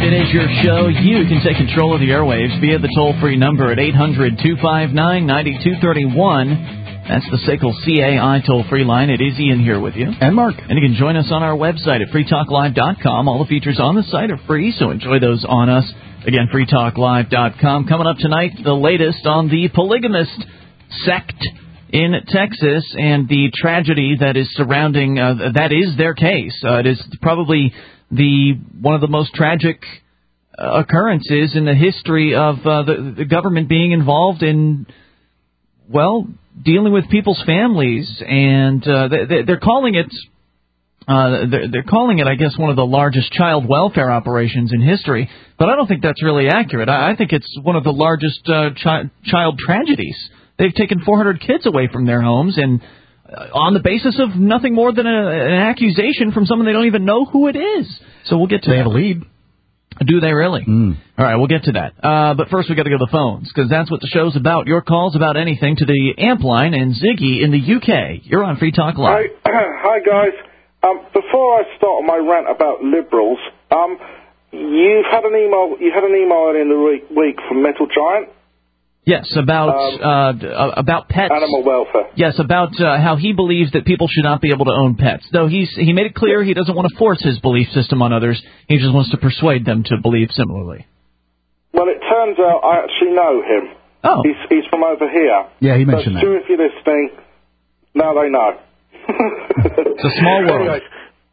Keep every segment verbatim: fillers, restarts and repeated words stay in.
It is your show. You can take control of the airwaves via the toll-free number at eight hundred two five nine nine two three one. That's the S A C L C A I toll-free line. It is Ian here with you. And Mark. And you can join us on our website at free talk live dot com. All the features on the site are free, so enjoy those on us. Again, free talk live dot com. Coming up tonight, the latest on the polygamist sect in Texas and the tragedy that is surrounding, uh, that is their case. Uh, it is probably the one of the most tragic uh, occurrences in the history of uh, the, the government being involved in, well, dealing with people's families. And uh, they, they're calling it, uh, they're, they're calling it, I guess, one of the largest child welfare operations in history. But I don't think that's really accurate. I, I think it's one of the largest uh, chi- child tragedies. They've taken four hundred kids away from their homes, and uh, on the basis of nothing more than a, an accusation from someone they don't even know who it is. So we'll get to they that. They have a lead. Do they really? Mm. All right, we'll get to that. Uh, but first, we've got to go to the phones, because that's what the show's about. Your calls about anything to the Amp line, and Ziggy in the U K. You're on Free Talk Live. Hi, hi guys. Um, before I start my rant about liberals, um, you've had an email. You had an email in the week, week from Metal Giant. Yes, about um, uh, about pets. Animal welfare. Yes, about uh, how he believes that people should not be able to own pets. Though he's he made it clear he doesn't want to force his belief system on others. He just wants to persuade them to believe similarly. Well, it turns out I actually know him. Oh. He's, he's from over here. Yeah, he mentioned so, that. Stu, if you're listening, now they know. It's a small world. Anyways,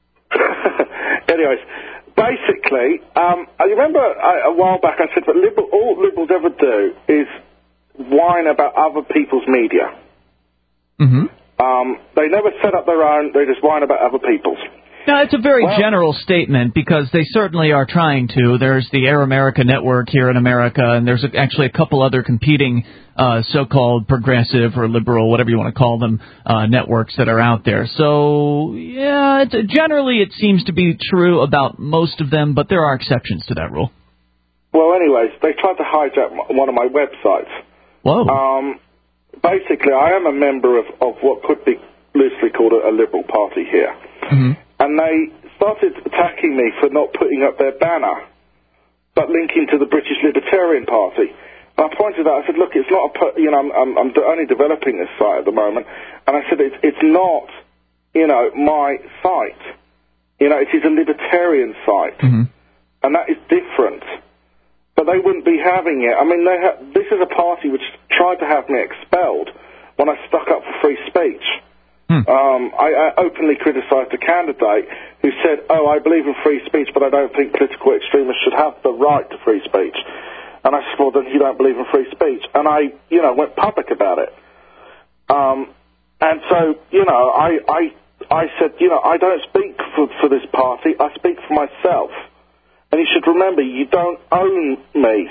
anyways basically, um, I remember I, a while back I said that liberal, all liberals ever do is whine about other people's media. Mm-hmm. Um, they never set up their own, they just whine about other people's. Now, it's a very well, general statement, because they certainly are trying to. There's the Air America network here in America, and there's actually a couple other competing uh, so-called progressive or liberal, whatever you want to call them, uh, networks that are out there. So, yeah, it's, generally it seems to be true about most of them, but there are exceptions to that rule. Well, anyways, they tried to hijack one of my websites. Whoa. Um, basically, I am a member of, of what could be loosely called a, a liberal party here. Mm-hmm. And they started attacking me for not putting up their banner, but linking to the British Libertarian Party. And I pointed out, I said, look, it's not a, you know, I'm, I'm, I'm only developing this site at the moment. And I said, it's, it's not, you know, my site. You know, it is a libertarian site. Mm-hmm. And that is different. But they wouldn't be having it. I mean, they ha- this is a party which tried to have me expelled when I stuck up for free speech. Hmm. Um, I, I openly criticised a candidate who said, oh, I believe in free speech, but I don't think political extremists should have the right to free speech. And I said, well, then you don't believe in free speech. And I, you know, went public about it. Um, and so, you know, I, I, I said, you know, I don't speak for, for this party. I speak for myself. And you should remember, you don't own me.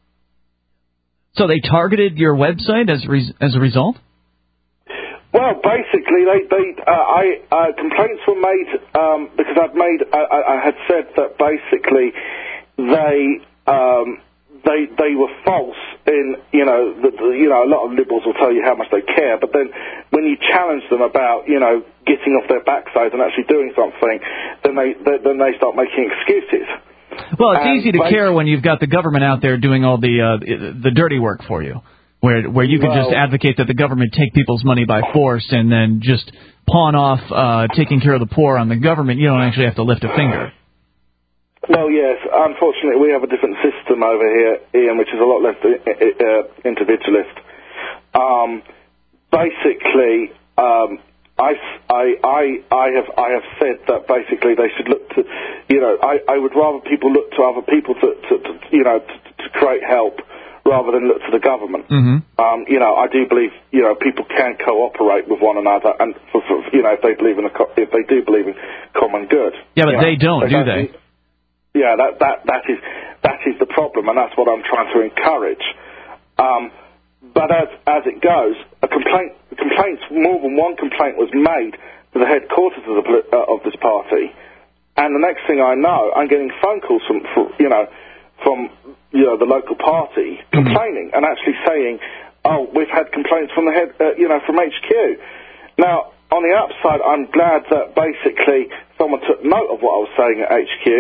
So they targeted your website as re- as a result? Well, basically, they, they, uh, I, uh, complaints were made um, because I'd made, I, I had said that basically they, um, they, they were false in, you know, the, the, you know, a lot of liberals will tell you how much they care, but then when you challenge them about, you know, getting off their backside and actually doing something, then they, they then they start making excuses. Well, it's and easy to care when you've got the government out there doing all the uh, the dirty work for you, where where you can well, just advocate that the government take people's money by force and then just pawn off uh, taking care of the poor on the government. You don't actually have to lift a finger. Well, yes. Unfortunately, we have a different system over here, Ian, which is a lot less uh, individualist. Um, basically, um, I, I, I, I have I have said that basically they should look to, you know, I, I would rather people look to other people to, to, to you know, to, to create help rather than look to the government. Mm-hmm. Um, you know, I do believe, you know, people can cooperate with one another, and for, for, you know, if they believe in a co- if they do believe in common good. Yeah, but they know, don't, they do don't they? think, yeah, that that that is that is the problem, and that's what I'm trying to encourage. Um, But as as it goes, a complaint, complaints, more than one complaint was made to the headquarters of, the, uh, of this party, and the next thing I know, I'm getting phone calls from, from you know, from you know the local party complaining and actually saying, "Oh, we've had complaints from the head, uh, you know, from H Q." Now, on the upside, I'm glad that basically someone took note of what I was saying at H Q,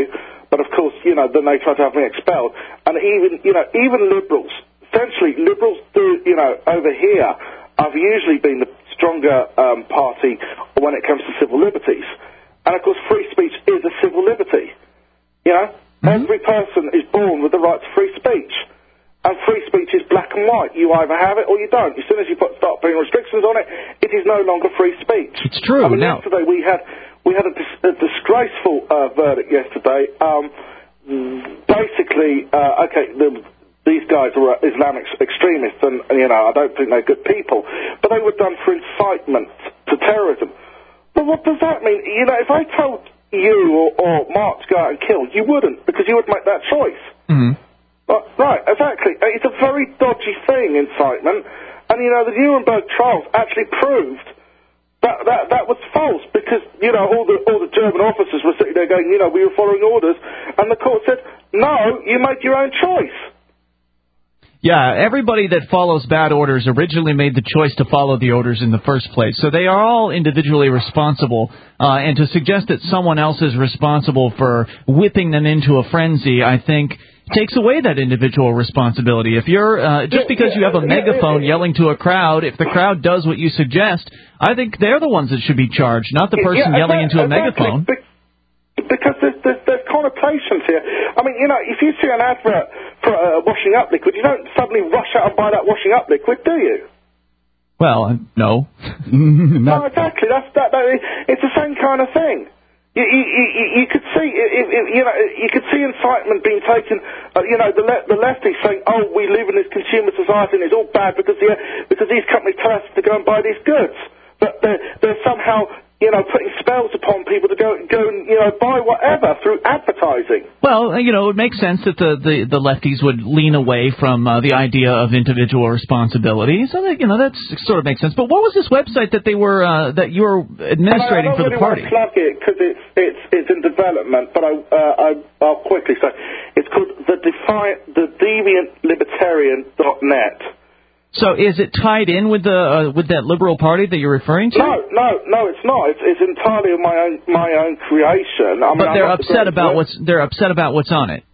but of course, you know, then they tried to have me expelled. And even, you know, even Liberals, essentially, Liberals do, you know, over here, I've usually been the stronger um, party when it comes to civil liberties. And of course, free speech is a civil liberty. You know, mm-hmm. Every person is born with the right to free speech. And free speech is black and white. You either have it or you don't. As soon as you put, start putting restrictions on it, it is no longer free speech. It's true. I mean, now, yesterday we had we had a, dis- a disgraceful uh, verdict yesterday. Um, basically, uh, okay, the, these guys are Islamic extremists, and you know I don't think they're good people, but they were done for incitement to terrorism. But what does that mean? You know, if I told you or, or Mark to go out and kill, you wouldn't, because you would make that choice. Mm-hmm. But, right, exactly. It's a very dodgy thing, incitement. And, you know, the Nuremberg trials actually proved that that, that was false because, you know, all the all the German officers were sitting there going, you know, we were following orders. And the court said, no, you make your own choice. Yeah, everybody that follows bad orders originally made the choice to follow the orders in the first place. So they are all individually responsible. Uh, and to suggest that someone else is responsible for whipping them into a frenzy, I think takes away that individual responsibility. If you're uh, just because you have a megaphone yelling to a crowd, if the crowd does what you suggest, I think they're the ones that should be charged, not the person yeah, yelling into a exactly. megaphone. Because there's, there's, there's connotations here. I mean, you know, if you see an advert for uh, washing up liquid, you don't suddenly rush out and buy that washing up liquid, do you? Well, uh, no. No, exactly. That's that, that. It's the same kind of thing. You, you, you, you could see, you know, you could see incitement being taken. Uh, you know, the le- the lefties saying, "Oh, we live in this consumer society, and it's all bad because the, because these companies tell us to go and buy these goods." But they're, they're somehow, you know, putting spells upon people to go, go and, you know, buy whatever through advertising. Well, you know, it makes sense that the, the, the lefties would lean away from uh, the idea of individual responsibility. So, that, you know, that sort of makes sense. But what was this website that they were, uh, that you were administrating I, I for the party? I don't really want to plug it because it's, it's, it's in development, but I, uh, I, I'll quickly say it's called the, Defi- the Deviant Libertarian dot net. So is it tied in with the uh, with that liberal party that you're referring to? No, no, no, it's not. It's, it's entirely my own my own creation. I mean, but they're upset the about what's they're upset about what's on it.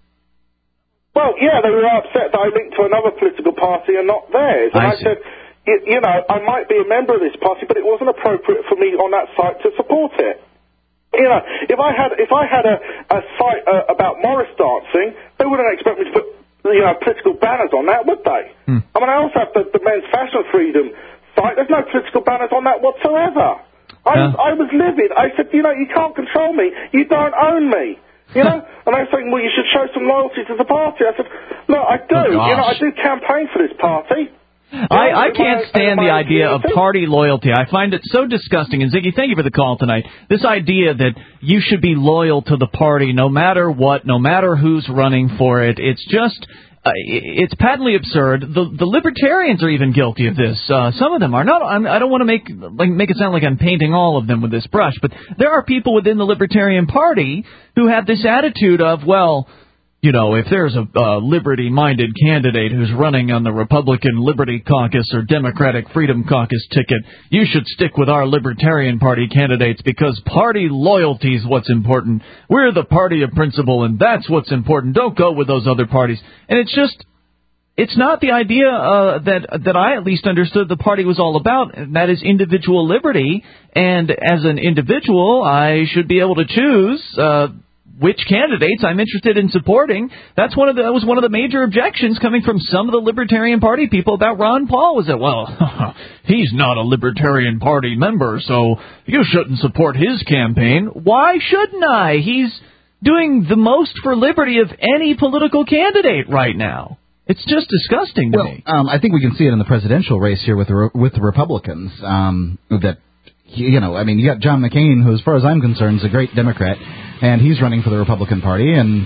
Well, yeah, they were upset that I linked to another political party and not theirs. And I, I said, you, you know, I might be a member of this party, but it wasn't appropriate for me on that site to support it. You know, if I had if I had a, a site uh, about Morris dancing, they wouldn't expect me to put, you know, political banners on that, would they? Hmm. I mean, I also have the, the Men's Fashion Freedom site. There's no political banners on that whatsoever. I, uh. was, I was livid. I said, you know, you can't control me. You don't own me. You know? And they were saying, well, you should show some loyalty to the party. I said, look, I do. Oh, you know, I do campaign for this party. I, I can't stand the idea of party loyalty. I find it so disgusting. And, Ziggy, thank you for the call tonight. This idea that you should be loyal to the party no matter what, no matter who's running for it, it's just... Uh, it's patently absurd. The the libertarians are even guilty of this. Uh, some of them are. Not. I'm, I don't want to make like make it sound like I'm painting all of them with this brush, but there are people within the Libertarian Party who have this attitude of, well, you know, if there's a uh, liberty-minded candidate who's running on the Republican Liberty Caucus or Democratic Freedom Caucus ticket, you should stick with our Libertarian Party candidates because party loyalty is what's important. We're the party of principle, and that's what's important. Don't go with those other parties. And it's just, it's not the idea uh, that that I at least understood the party was all about, and that is individual liberty. And as an individual, I should be able to choose Uh, which candidates I'm interested in supporting. That's one of the, that was one of the major objections coming from some of the Libertarian Party people about Ron Paul was that, well, he's not a Libertarian Party member, so you shouldn't support his campaign. Why shouldn't I? He's doing the most for liberty of any political candidate right now. It's just disgusting to well, me. Um, I think we can see it in the presidential race here with the, with the Republicans, um, that you know, I mean, you got John McCain, who, as far as I'm concerned, is a great Democrat, and he's running for the Republican Party, and,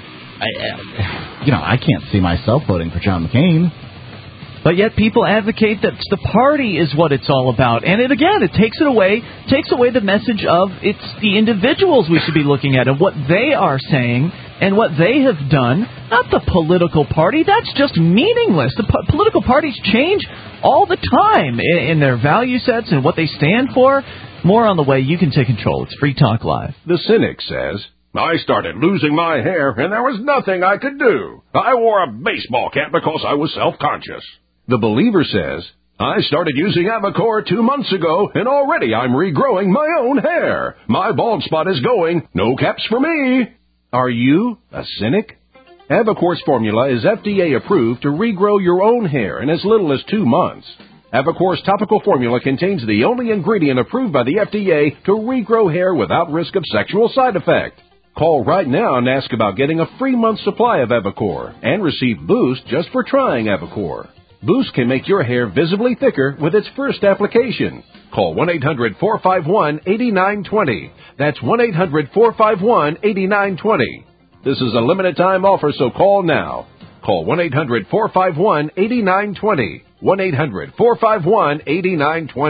I, you know, I can't see myself voting for John McCain. But yet people advocate that the party is what it's all about. And it, again, it takes it away, takes away the message of it's the individuals we should be looking at and what they are saying and what they have done, not the political party. That's just meaningless. The po- political parties change all the time in, in their value sets and what they stand for. More on the way. You can take control. It's Free Talk Live. The cynic says, I started losing my hair, and there was nothing I could do. I wore a baseball cap because I was self-conscious. The Believer says, I started using Avocor two months ago, and already I'm regrowing my own hair. My bald spot is going. No caps for me. Are you a cynic? Avocor's formula is F D A approved to regrow your own hair in as little as two months. Avocor's topical formula contains the only ingredient approved by the F D A to regrow hair without risk of sexual side effect. Call right now and ask about getting a free month supply of Avocor and receive Boost just for trying Avocor. Boost can make your hair visibly thicker with its first application. Call one eight hundred four five one eight nine two zero. That's one eight hundred four five one eight nine two zero. This is a limited time offer, so call now. Call one eight hundred four five one eight nine two zero. one eight hundred four five one eight nine two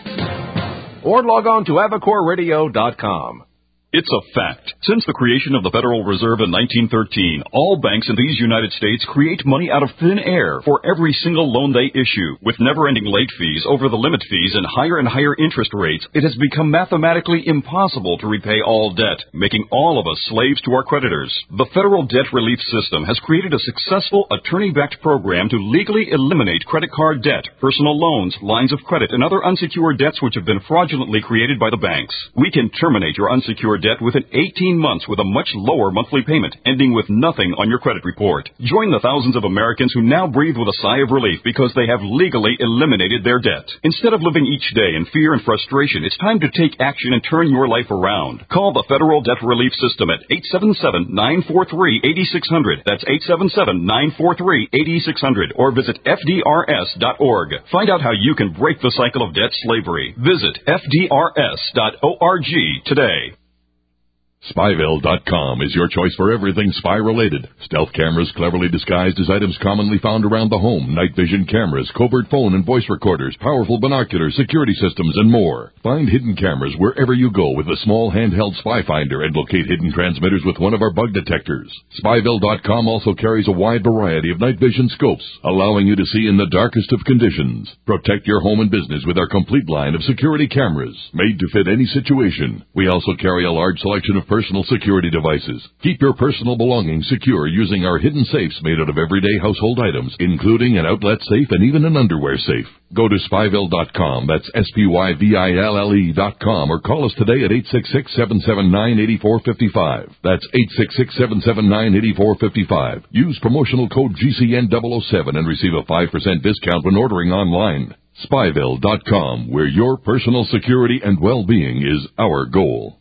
zero. Or log on to avocor radio dot com. It's a fact. Since the creation of the Federal Reserve in nineteen thirteen, all banks in these United States create money out of thin air for every single loan they issue. With never-ending late fees, over-the-limit fees, and higher and higher interest rates, it has become mathematically impossible to repay all debt, making all of us slaves to our creditors. The Federal Debt Relief System has created a successful attorney-backed program to legally eliminate credit card debt, personal loans, lines of credit, and other unsecured debts which have been fraudulently created by the banks. We can terminate your unsecured debt within eighteen months with a much lower monthly payment, ending with nothing on your credit report. Join the thousands of Americans who now breathe with a sigh of relief because they have legally eliminated their debt. Instead of living each day in fear and frustration, it's time to take action and turn your life around. Call the Federal Debt Relief System at eight seven seven, nine four three, eight six zero zero. That's eight seven seven, nine four three, eight six zero zero. Or visit F D R S dot org. Find out how you can break the cycle of debt slavery. Visit F D R S dot org today. Spyville dot com is your choice for everything spy-related. Stealth cameras cleverly disguised as items commonly found around the home, night vision cameras, covert phone and voice recorders, powerful binoculars, security systems, and more. Find hidden cameras wherever you go with a small handheld spy finder and locate hidden transmitters with one of our bug detectors. Spyville dot com also carries a wide variety of night vision scopes, allowing you to see in the darkest of conditions. Protect your home and business with our complete line of security cameras, made to fit any situation. We also carry a large selection of personal security devices. Keep your personal belongings secure using our hidden safes made out of everyday household items, including an outlet safe and even an underwear safe. Go to Spyville dot com, that's S P Y V I L L E dot com, or call us today at eight six six, seven seven nine, eight four five five. That's eight six six, seven seven nine, eight four five five. Use promotional code G C N double oh seven and receive a five percent discount when ordering online. Spyville dot com, where your personal security and well-being is our goal.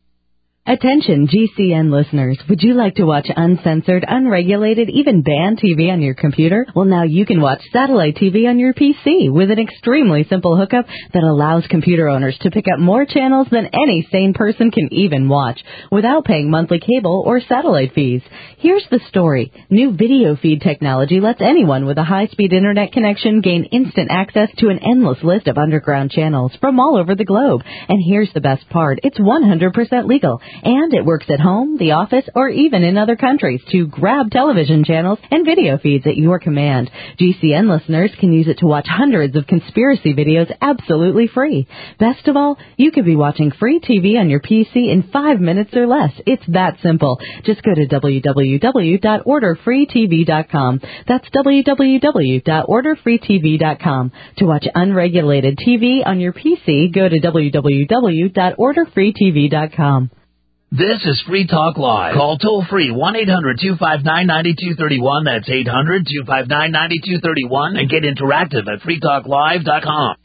Attention G C N listeners, would you like to watch uncensored, unregulated, even banned T V on your computer? Well, now you can watch satellite T V on your P C with an extremely simple hookup that allows computer owners to pick up more channels than any sane person can even watch without paying monthly cable or satellite fees. Here's the story. New video feed technology lets anyone with a high-speed internet connection gain instant access to an endless list of underground channels from all over the globe. And here's the best part. It's one hundred percent legal. And it works at home, the office, or even in other countries to grab television channels and video feeds at your command. G C N listeners can use it to watch hundreds of conspiracy videos absolutely free. Best of all, you could be watching free T V on your P C in five minutes or less. It's that simple. Just go to w w w dot order free t v dot com. That's w w w dot order free t v dot com. To watch unregulated T V on your P C, go to w w w dot order free t v dot com. This is Free Talk Live. Call toll-free one eight hundred two five nine nine two three one. That's eight hundred two five nine nine two three one. And get interactive at free talk live dot com.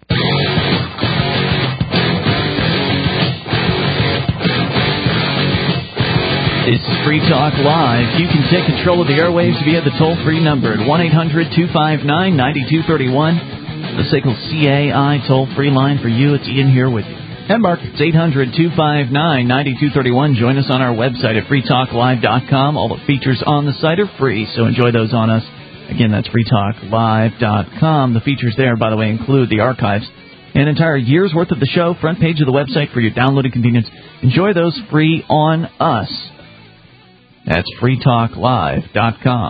This is Free Talk Live. You can take control of the airwaves via the toll-free number at one eight hundred two five nine nine two three one. The S A C L C A I toll-free line for you. It's Ian here with you. And Mark, it's eight hundred two five nine nine two three one. Join us on our website at free talk live dot com. All the features on the site are free, so enjoy those on us. Again, that's free talk live dot com. The features there, by the way, include the archives, an entire year's worth of the show, front page of the website for your downloading convenience. Enjoy those free on us. That's free talk live dot com.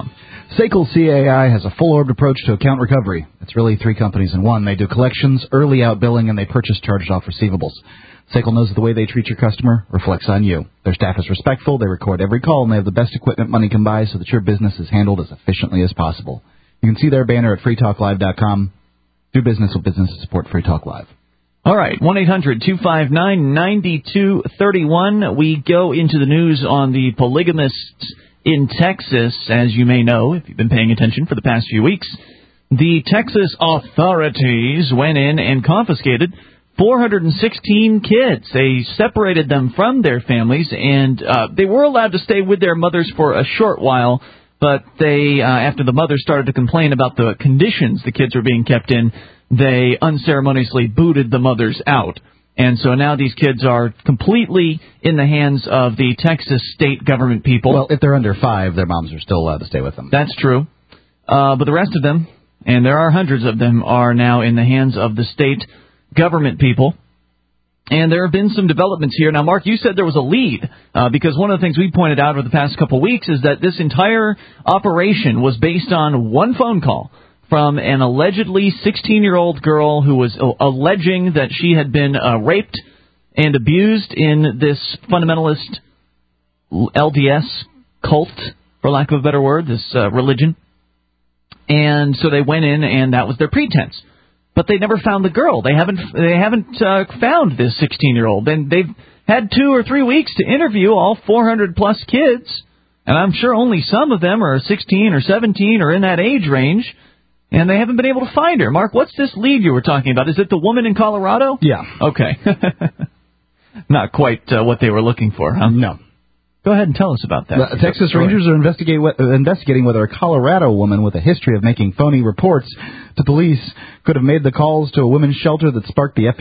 S A C L C A I has a full-orbed approach to account recovery. It's really three companies in one. They do collections, early outbilling, and they purchase charged-off receivables. S A C L knows that the way they treat your customer reflects on you. Their staff is respectful, they record every call, and they have the best equipment money can buy so that your business is handled as efficiently as possible. You can see their banner at free talk live dot com. Do business with business support Free Talk Live. All right, one eight hundred two five nine nine two three one. We go into the news on the polygamists in Texas. As you may know, if you've been paying attention for the past few weeks, the Texas authorities went in and confiscated four hundred sixteen kids. They separated them from their families, and uh, they were allowed to stay with their mothers for a short while, but they, uh, after the mothers started to complain about the conditions the kids were being kept in, they unceremoniously booted the mothers out. And so now these kids are completely in the hands of the Texas state government people. Well, if they're under five, their moms are still allowed to stay with them. That's true. Uh, but the rest of them, and there are hundreds of them, are now in the hands of the state government people. And there have been some developments here. Now, Mark, you said there was a lead, uh, because one of the things we pointed out over the past couple of weeks is that this entire operation was based on one phone call from an allegedly sixteen-year-old girl who was uh, alleging that she had been uh, raped and abused in this fundamentalist L D S cult, for lack of a better word, this uh, religion. And so they went in, and that was their pretense. But they never found the girl. They haven't they haven't uh, found this sixteen-year-old. And they've had two or three weeks to interview all four hundred plus kids. And I'm sure only some of them are sixteen or seventeen or in that age range. And they haven't been able to find her. Mark, what's this lead you were talking about? Is it the woman in Colorado? Yeah. Okay. Not quite uh, what they were looking for, huh? No. Go ahead and tell us about that. The Texas Rangers are investigate, uh, investigating whether a Colorado woman with a history of making phony reports to police could have made the calls to a women's shelter that sparked the F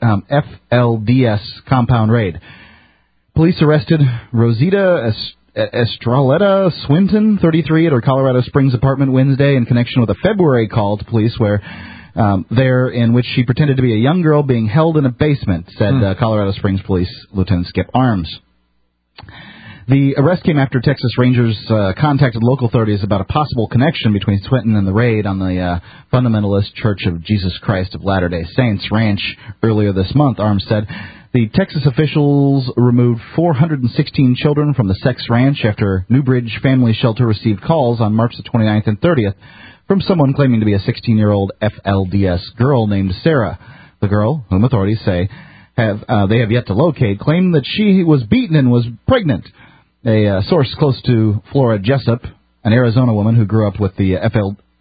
L D S compound raid. Police arrested Rosita Es- Estraleta Swinton, thirty-three, at her Colorado Springs apartment Wednesday in connection with a February call to police where um, there in which she pretended to be a young girl being held in a basement, said hmm. uh, Colorado Springs Police Lieutenant Skip Arms. The arrest came after Texas Rangers uh, contacted local authorities about a possible connection between Swinton and the raid on the uh, fundamentalist Church of Jesus Christ of Latter-day Saints ranch earlier this month, Arms said. The Texas officials removed four hundred sixteen children from the Sex Ranch after Newbridge Family Shelter received calls on March the twenty-ninth and thirtieth from someone claiming to be a sixteen-year-old F L D S girl named Sarah. The girl, whom authorities say have uh, they have yet to locate, claimed that she was beaten and was pregnant. A uh, source close to Flora Jessup, an Arizona woman who grew up with the F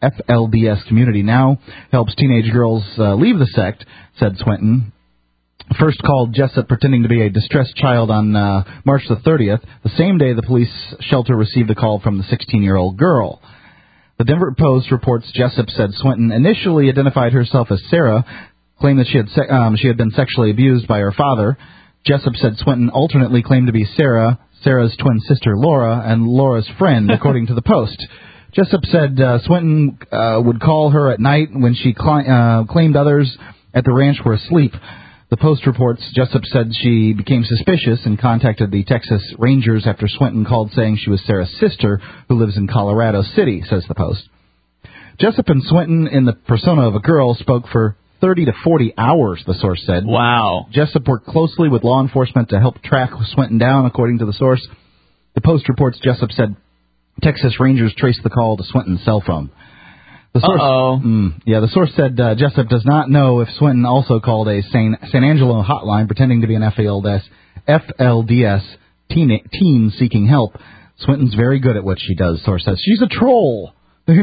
L D S community, now helps teenage girls uh, leave the sect, said Swinton. First called Jessup pretending to be a distressed child on uh, March the thirtieth, the same day the police shelter received a call from the sixteen-year-old girl. The Denver Post reports Jessup said Swinton initially identified herself as Sarah, claimed that she had se- um, she had been sexually abused by her father. Jessup said Swinton alternately claimed to be Sarah, Sarah's twin sister Laura, and Laura's friend, according to the Post. Jessup said uh, Swinton uh, would call her at night when she cli- uh, claimed others at the ranch were asleep. The Post reports Jessup said she became suspicious and contacted the Texas Rangers after Swinton called saying she was Sarah's sister who lives in Colorado City, says the Post. Jessup and Swinton, in the persona of a girl, spoke for thirty to forty hours, the source said. Wow. Jessup worked closely with law enforcement to help track Swinton down, according to the source. The Post reports Jessup said Texas Rangers traced the call to Swinton's cell phone. The source, Uh-oh. Mm, yeah, the source said uh, Jessup does not know if Swinton also called a San, San Angelo hotline pretending to be an F L D S, F L D S teen, teen seeking help. Swinton's very good at what she does, the source says. She's a troll.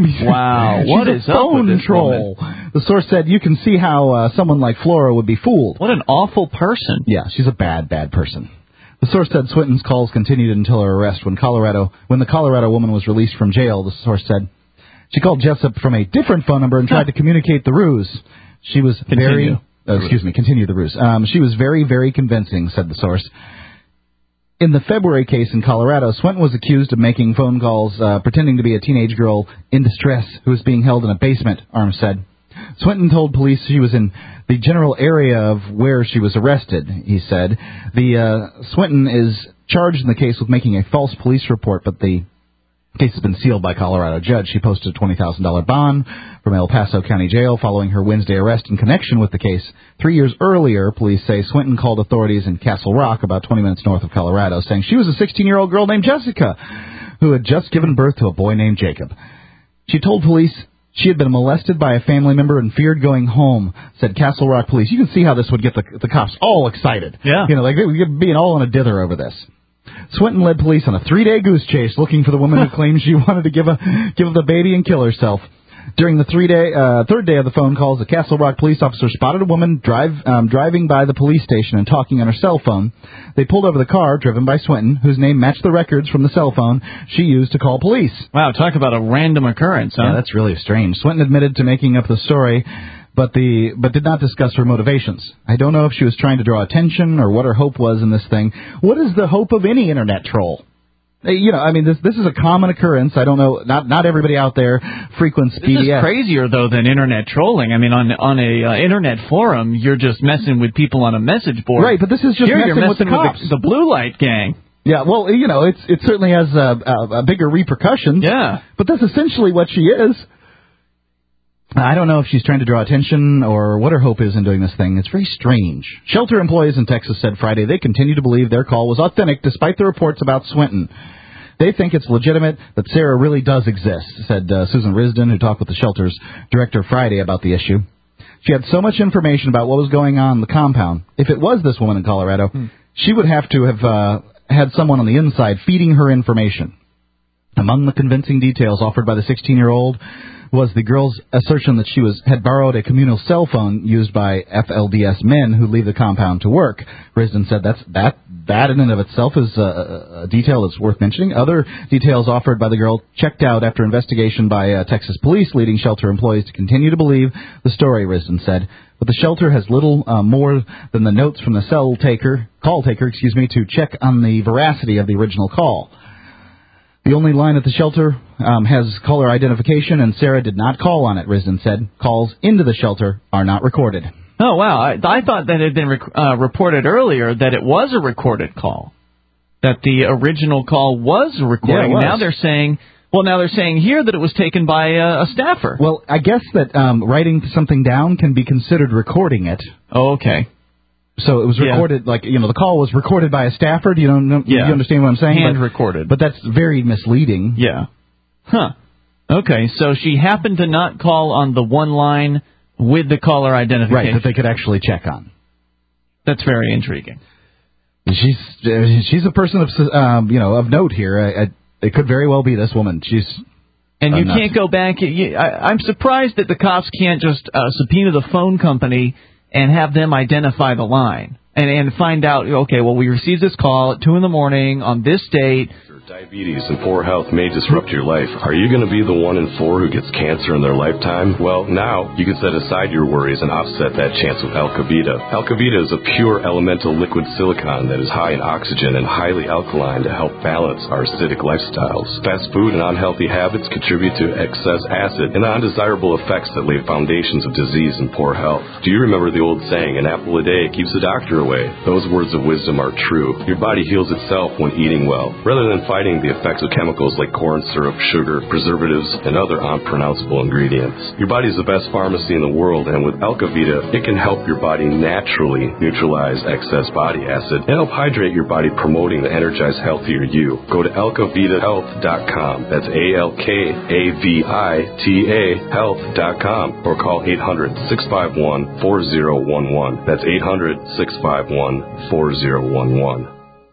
Wow, She's what a is phone up with this troll. woman? The source said you can see how uh, someone like Flora would be fooled. What an awful person. Yeah, she's a bad, bad person. The source said Swinton's calls continued until her arrest when Colorado, when the Colorado woman was released from jail. The source said she called Jessup from a different phone number and tried to communicate the ruse. She was Continue. very, uh, excuse me, continue the ruse. Um, she was very, very convincing, said the source. In the February case in Colorado, Swinton was accused of making phone calls uh, pretending to be a teenage girl in distress who was being held in a basement, Arms said. Swinton told police she was in the general area of where she was arrested, he said. The uh, Swinton is charged in the case with making a false police report, but the The case has been sealed by Colorado judge. She posted a twenty thousand dollars bond from El Paso County Jail following her Wednesday arrest in connection with the case. Three years earlier, police say Swinton called authorities in Castle Rock, about twenty minutes north of Colorado, saying she was a sixteen-year-old girl named Jessica who had just given birth to a boy named Jacob. She told police she had been molested by a family member and feared going home, said Castle Rock police. You can see how this would get the, the cops all excited. Yeah. You know, like they would be all in a dither over this. Swinton led police on a three-day goose chase looking for the woman who claimed she wanted to give a give the baby and kill herself. During the three-day uh, third day of the phone calls, the Castle Rock police officer spotted a woman drive um, driving by the police station and talking on her cell phone. They pulled over the car driven by Swinton, whose name matched the records from the cell phone she used to call police. Wow, talk about a random occurrence, huh? Yeah, that's really strange. Swinton admitted to making up the story, but the but did not discuss her motivations. I don't know if she was trying to draw attention or what her hope was in this thing. What is the hope of any internet troll? You know, I mean, this this is a common occurrence. I don't know. Not not everybody out there frequents B D S. This is crazier, though, than internet trolling. I mean, on on a uh, internet forum, you're just messing with people on a message board. Right, but this is just Here, messing, you're with the messing cops. with the, the blue light gang. Yeah, well, you know, it's it certainly has a, a, a bigger repercussions. Yeah. But that's essentially what she is. I don't know if she's trying to draw attention or what her hope is in doing this thing. It's very strange. Shelter employees in Texas said Friday they continue to believe their call was authentic despite the reports about Swinton. They think it's legitimate that Sarah really does exist, said uh, Susan Risden, who talked with the shelter's director Friday about the issue. She had so much information about what was going on in the compound. If it was this woman in Colorado, hmm. she would have to have uh, had someone on the inside feeding her information. Among the convincing details offered by the sixteen-year-old was the girl's assertion that she was had borrowed a communal cell phone used by F L D S men who leave the compound to work. Risden said that's that that in and of itself is a, a detail that's worth mentioning. Other details offered by the girl checked out after investigation by uh, Texas police, leading shelter employees to continue to believe the story, Risden said. But the shelter has little uh, more than the notes from the cell taker, call taker, excuse me, to check on the veracity of the original call. The only line at the shelter um, has caller identification, and Sarah did not call on it, Risden said. Calls into the shelter are not recorded. Oh, wow. I, I thought that had been rec- uh, reported earlier that it was a recorded call, that the original call was a recording. Yeah, it was. Now they're saying, well, now they're saying here that it was taken by a, a staffer. Well, I guess that um, writing something down can be considered recording it. Oh, okay. So it was recorded, yeah. like, you know, the call was recorded by a staffer. Do you know? Yeah. You understand what I'm saying? Hand but, recorded. But that's very misleading. Yeah. Huh. Okay, so she happened to not call on the one line with the caller identification. Right, that they could actually check on. That's very intriguing. She's uh, she's a person of um, you know of note here. I, I, it could very well be this woman. She's and you nuts. can't go back. You, I, I'm surprised that the cops can't just uh, subpoena the phone company and have them identify the line and, and find out, okay, well, we received this call at two in the morning on this date. Diabetes and poor health may disrupt your life. Are you going to be the one in four who gets cancer in their lifetime? Well, now you can set aside your worries and offset that chance with Alka-Vita. Alka-Vita is a pure elemental liquid silicone that is high in oxygen and highly alkaline to help balance our acidic lifestyles. Fast food and unhealthy habits contribute to excess acid and undesirable effects that lay foundations of disease and poor health. Do you remember the old saying, an apple a day keeps the doctor away? Those words of wisdom are true. Your body heals itself when eating well. Rather than fighting the effects of chemicals like corn syrup, sugar, preservatives, and other unpronounceable ingredients. Your body is the best pharmacy in the world, and with Alka-Vita, it can help your body naturally neutralize excess body acid and help hydrate your body, promoting the energized, healthier you. Go to alka vita health dot com. That's A L K A V I T A health dot com, or call eight hundred, six five one, four zero one one. That's eight hundred, six five one, four zero one one.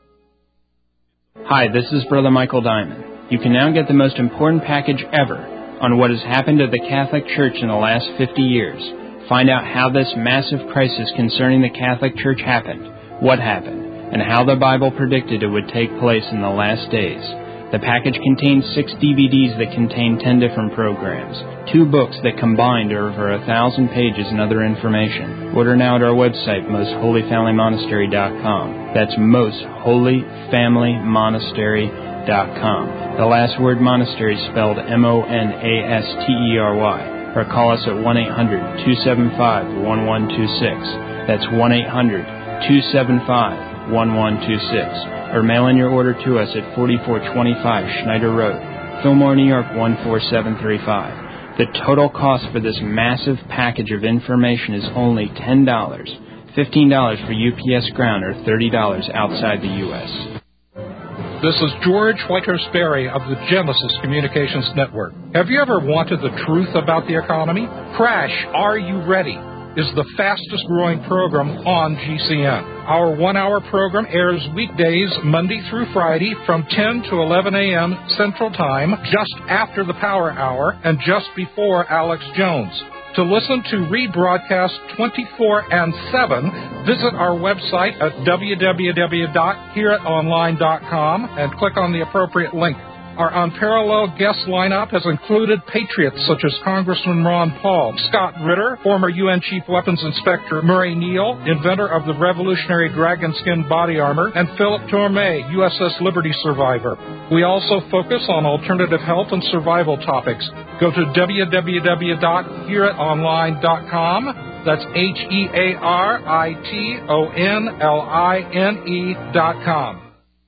Hi, this is Brother Michael Diamond. You can now get the most important package ever on what has happened to the Catholic Church in the last fifty years. Find out how this massive crisis concerning the Catholic Church happened, what happened, and how the Bible predicted it would take place in the last days. The package contains six D V Ds that contain ten different programs, two books that combined are over a thousand pages and other information. Order now at our website, most holy family monastery dot com. That's most holy family monastery dot com. The last word monastery is spelled M O N A S T E R Y. Or call us at one eight hundred, two seven five, one one two six. That's one eight hundred, two seven five, one one two six. Or mail in your order to us at forty-four twenty-five Schneider Road, Fillmore, New York one four seven three five. The total cost for this massive package of information is only ten dollars. fifteen dollars for U P S ground or thirty dollars outside the U S This is George Whitehurst Berry of the Genesis Communications Network. Have you ever wanted the truth about the economy? Crash, Are You Ready? Is the fastest growing program on G C N. Our one-hour program airs weekdays Monday through Friday from ten to eleven a.m. Central Time, just after the Power Hour and just before Alex Jones. To listen to rebroadcast twenty-four and seven, visit our website at w w w dot hear it online dot com and click on the appropriate link. Our unparalleled guest lineup has included patriots such as Congressman Ron Paul, Scott Ritter, former U N Chief Weapons Inspector Murray Neal, inventor of the revolutionary dragon skin body armor, and Philip Tormé, U S S Liberty survivor. We also focus on alternative health and survival topics. Go to w w w dot hear it online dot com. That's H E A R I T O N L I N E dot com.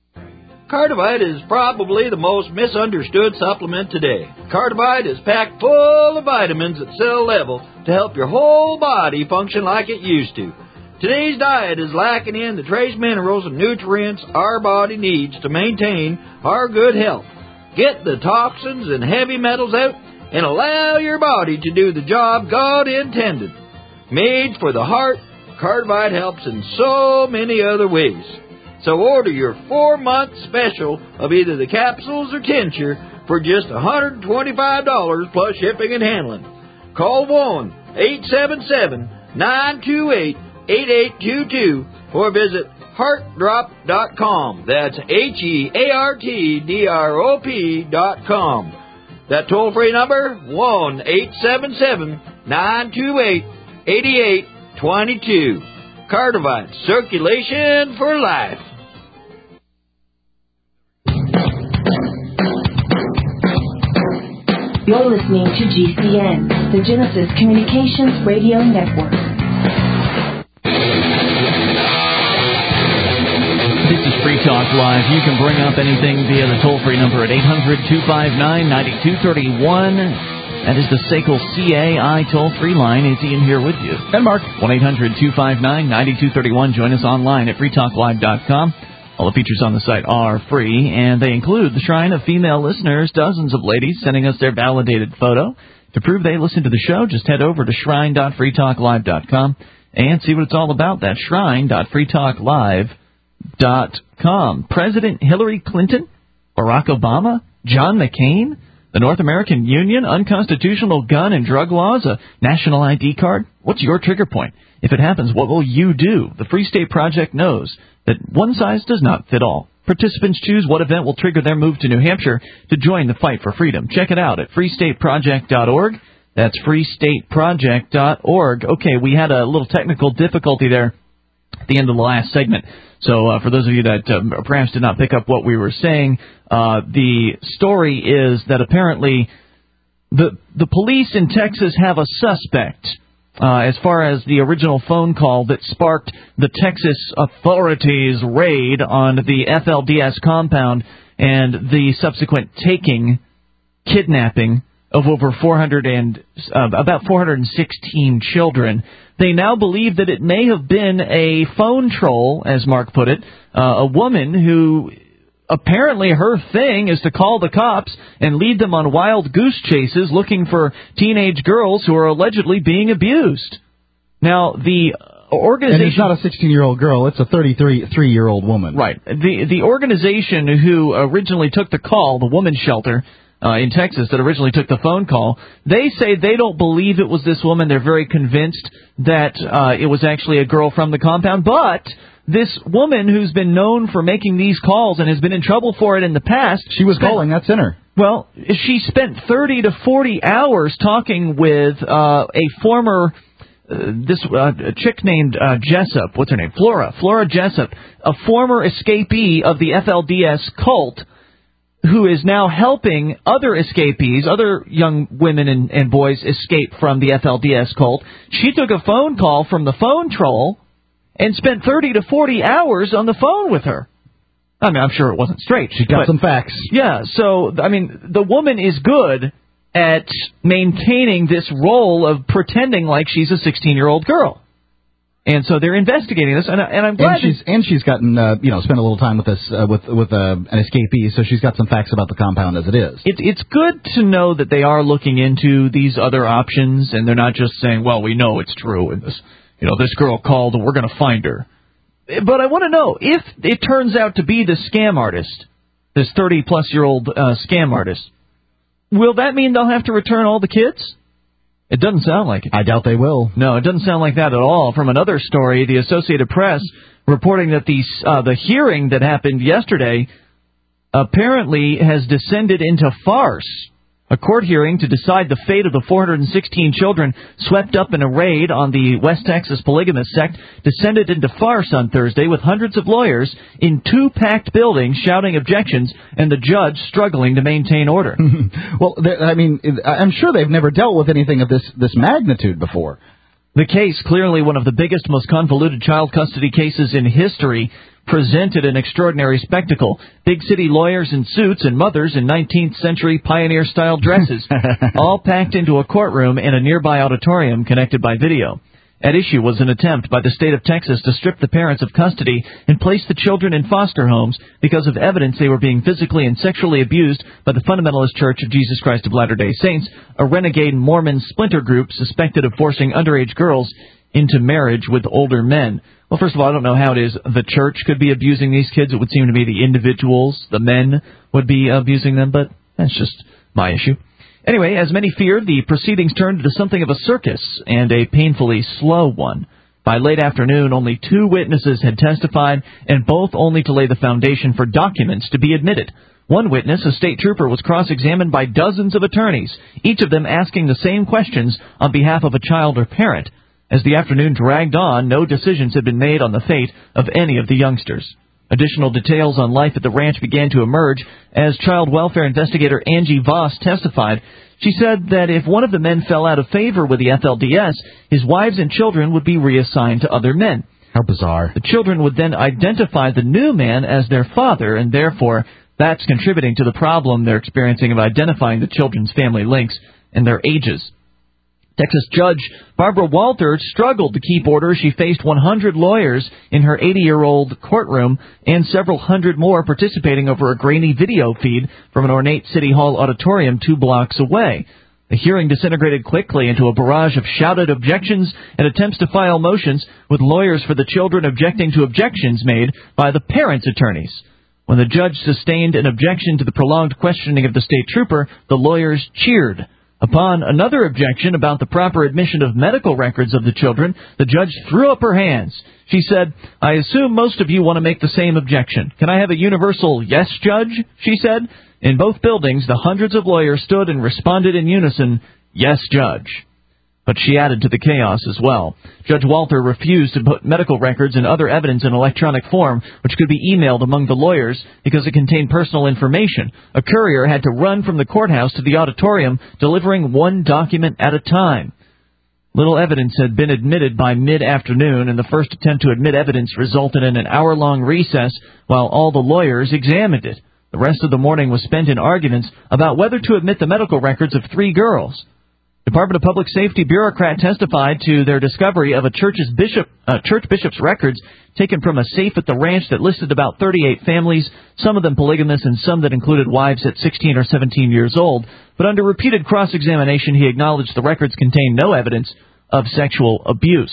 Cardivite is probably the most misunderstood supplement today. Cardivite is packed full of vitamins at cell level to help your whole body function like it used to. Today's diet is lacking in the trace minerals and nutrients our body needs to maintain our good health. Get the toxins and heavy metals out and allow your body to do the job God intended. Made for the heart, Cardivite helps in so many other ways. So order your four-month special of either the capsules or tincture for just one hundred twenty-five dollars plus shipping and handling. Call one eight seven seven, nine two eight, eight eight two two or visit heart drop dot com. That's H E A R T D R O P dot com. That toll-free number, one eight seven seven, nine two eight, eight eight two two. Cardivite, circulation for life. You're listening to G C N, the Genesis Communications Radio Network. This is Free Talk Live. You can bring up anything via the toll-free number at eight hundred, two five nine, nine two three one. That is the S A C L C A I toll-free line. It's Ian here with you. And Mark. one eight hundred, two five nine, nine two three one. Join us online at free talk live dot com. All the features on the site are free, and they include the shrine of female listeners, dozens of ladies sending us their validated photo. To prove they listen to the show, just head over to shrine dot free talk live dot com and see what it's all about. That's shrine dot free talk live dot com. President Hillary Clinton, Barack Obama, John McCain, the North American Union, unconstitutional gun and drug laws, a national I D card. What's your trigger point? If it happens, what will you do? The Free State Project knows that one size does not fit all. Participants choose what event will trigger their move to New Hampshire to join the fight for freedom. Check it out at free state project dot org. That's free state project dot org. Okay, we had a little technical difficulty there at the end of the last segment. So uh, for those of you that um, perhaps did not pick up what we were saying, uh, the story is that apparently the the police in Texas have a suspect. Uh, as far as the original phone call that sparked the Texas authorities' raid on the F L D S compound and the subsequent taking, kidnapping of over four hundred and uh, about four hundred sixteen children, they now believe that it may have been a phone troll, as Mark put it, uh, a woman who apparently her thing is to call the cops and lead them on wild goose chases looking for teenage girls who are allegedly being abused. Now, the organization... And it's not a sixteen-year-old girl, it's a thirty-three-year-old woman. Right. The the organization who originally took the call, the Women's Shelter uh, in Texas that originally took the phone call, they say they don't believe it was this woman. They're very convinced that uh, it was actually a girl from the compound, but... this woman who's been known for making these calls and has been in trouble for it in the past... She was spent, calling, that's in her. Well, she spent thirty to forty hours talking with uh, a former... Uh, this uh, a chick named uh, Jessup. What's her name? Flora. Flora Jessup, a former escapee of the F L D S cult who is now helping other escapees, other young women and, and boys escape from the F L D S cult. She took a phone call from the phone troll and spent thirty to forty hours on the phone with her. I mean, I'm sure it wasn't straight. She got but, some facts. Yeah, so, I mean, the woman is good at maintaining this role of pretending like she's a sixteen-year-old girl. And so they're investigating this, and, and I'm glad... And she's, and she's gotten, uh, you know, spent a little time with this, uh, with with uh, an escapee, so she's got some facts about the compound as it is. It, it's good to know that they are looking into these other options, and they're not just saying, well, we know it's true, and this, you know, this girl called, and we're going to find her. But I want to know, if it turns out to be this scam artist, this thirty-plus-year-old uh, scam artist, will that mean they'll have to return all the kids? It doesn't sound like it. I doubt they will. No, it doesn't sound like that at all. From another story, the Associated Press reporting that the, uh, the hearing that happened yesterday apparently has descended into farce. A court hearing to decide the fate of the four hundred sixteen children swept up in a raid on the West Texas polygamist sect descended into farce on Thursday with hundreds of lawyers in two packed buildings shouting objections and the judge struggling to maintain order. Well, I mean, I'm sure they've never dealt with anything of this, this magnitude before. The case, clearly one of the biggest, most convoluted child custody cases in history, presented an extraordinary spectacle. Big city lawyers in suits and mothers in nineteenth century pioneer-style dresses, all packed into a courtroom in a nearby auditorium connected by video. At issue was an attempt by the state of Texas to strip the parents of custody and place the children in foster homes because of evidence they were being physically and sexually abused by the Fundamentalist Church of Jesus Christ of Latter-day Saints, a renegade Mormon splinter group suspected of forcing underage girls into marriage with older men. Well, first of all, I don't know how it is the church could be abusing these kids. It would seem to be the individuals, the men, would be abusing them, but that's just my issue. Anyway, as many feared, the proceedings turned into something of a circus, and a painfully slow one. By late afternoon, only two witnesses had testified, and both only to lay the foundation for documents to be admitted. One witness, a state trooper, was cross-examined by dozens of attorneys, each of them asking the same questions on behalf of a child or parent. As the afternoon dragged on, no decisions had been made on the fate of any of the youngsters. Additional details on life at the ranch began to emerge as child welfare investigator Angie Voss testified. She said that if one of the men fell out of favor with the F L D S, his wives and children would be reassigned to other men. How bizarre. The children would then identify the new man as their father, and therefore that's contributing to the problem they're experiencing of identifying the children's family links and their ages. Texas Judge Barbara Walter struggled to keep order. She faced one hundred lawyers in her eighty-year-old courtroom and several hundred more participating over a grainy video feed from an ornate City Hall auditorium two blocks away. The hearing disintegrated quickly into a barrage of shouted objections and attempts to file motions, with lawyers for the children objecting to objections made by the parents' attorneys. When the judge sustained an objection to the prolonged questioning of the state trooper, the lawyers cheered. Upon another objection about the proper admission of medical records of the children, the judge threw up her hands. She said, "I assume most of you want to make the same objection. Can I have a universal yes, Judge?" she said. In both buildings, the hundreds of lawyers stood and responded in unison, "Yes, Judge." But she added to the chaos as well. Judge Walter refused to put medical records and other evidence in electronic form, which could be emailed among the lawyers because it contained personal information. A courier had to run from the courthouse to the auditorium, delivering one document at a time. Little evidence had been admitted by mid-afternoon, and the first attempt to admit evidence resulted in an hour-long recess while all the lawyers examined it. The rest of the morning was spent in arguments about whether to admit the medical records of three girls. Department of Public Safety bureaucrat testified to their discovery of a church's bishop, uh, church bishop's records taken from a safe at the ranch that listed about thirty-eight families, some of them polygamous and some that included wives at sixteen or seventeen years old. But under repeated cross-examination, he acknowledged the records contained no evidence of sexual abuse.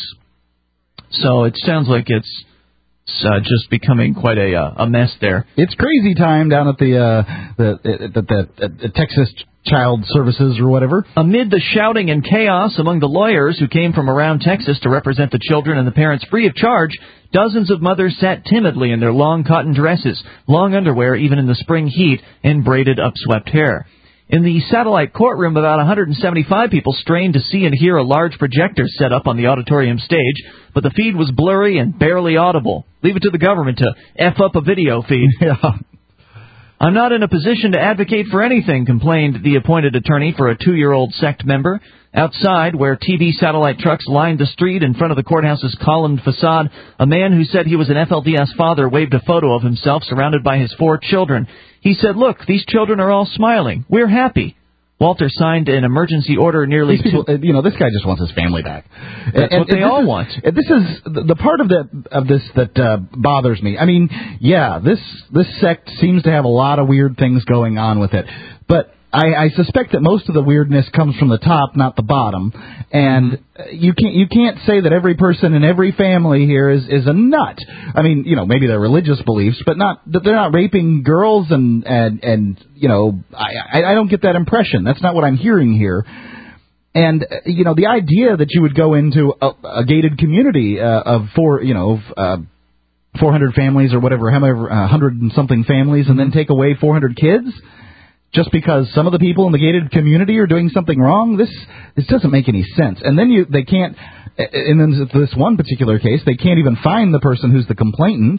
So it sounds like it's uh, just becoming quite a, uh, a mess there. It's crazy time down at the uh, the, the, the, the, the Texas Child Services or whatever. Amid the shouting and chaos among the lawyers who came from around Texas to represent the children and the parents free of charge, dozens of mothers sat timidly in their long cotton dresses, long underwear even in the spring heat, and braided upswept hair. In the satellite courtroom, about one hundred seventy-five people strained to see and hear a large projector set up on the auditorium stage, but the feed was blurry and barely audible. Leave it to the government to F up a video feed. Yeah. I'm not in a position to advocate for anything, complained the appointed attorney for a two-year-old sect member. Outside, where T V satellite trucks lined the street in front of the courthouse's columned facade, a man who said he was an F L D S father waved a photo of himself surrounded by his four children. He said, "Look, these children are all smiling. We're happy." Walter signed an emergency order nearly... These people, you know, this guy just wants his family back. That's and, what they and all is, want. This is the part of that of this that uh, bothers me. I mean, yeah, this this sect seems to have a lot of weird things going on with it, but I, I suspect that most of the weirdness comes from the top, not the bottom. And you can't you can't say that every person in every family here is, is a nut. I mean, you know, maybe their religious beliefs, but not that they're not raping girls and and and you know, I I don't get that impression. That's not what I'm hearing here. And you know, the idea that you would go into a, a gated community uh, of four, you know, uh, four hundred families or whatever, however, uh, one hundred and something families, and then take away four hundred kids. Just because some of the people in the gated community are doing something wrong, this this doesn't make any sense. And then you they can't, and then this one particular case, they can't even find the person who's the complainant.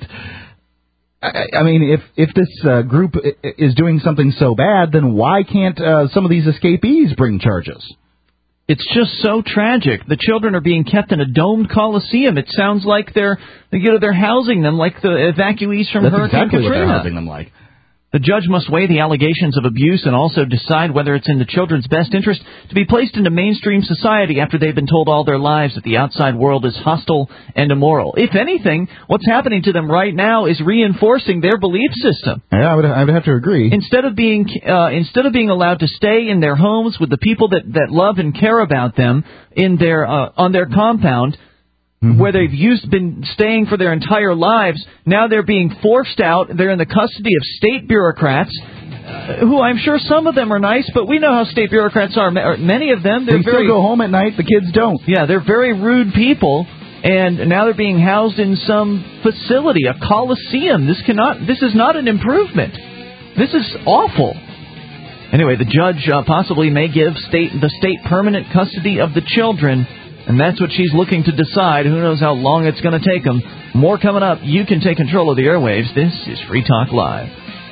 I, I mean, if if this uh, group is doing something so bad, then why can't uh, some of these escapees bring charges? It's just so tragic. The children are being kept in a domed coliseum. It sounds like they're you know they're housing them like the evacuees from That's Hurricane exactly Katrina. What they're housing them like. The judge must weigh the allegations of abuse and also decide whether it's in the children's best interest to be placed into mainstream society after they've been told all their lives that the outside world is hostile and immoral. If anything, what's happening to them right now is reinforcing their belief system. Yeah, I would, I would have to agree. Instead of being uh, instead of being allowed to stay in their homes with the people that, that love and care about them in their uh, on their compound, Mm-hmm. where they've used been staying for their entire lives, now they're being forced out. They're in the custody of state bureaucrats, uh, who I'm sure some of them are nice, but we know how state bureaucrats are. Many of them, they're they very, still go home at night. The kids don't. Yeah, they're very rude people, and now they're being housed in some facility, a coliseum. This cannot. This is not an improvement. This is awful. Anyway, the judge uh, possibly may give state the state permanent custody of the children. And that's what she's looking to decide. Who knows how long it's going to take them. More coming up. You can take control of the airwaves. This is Free Talk Live.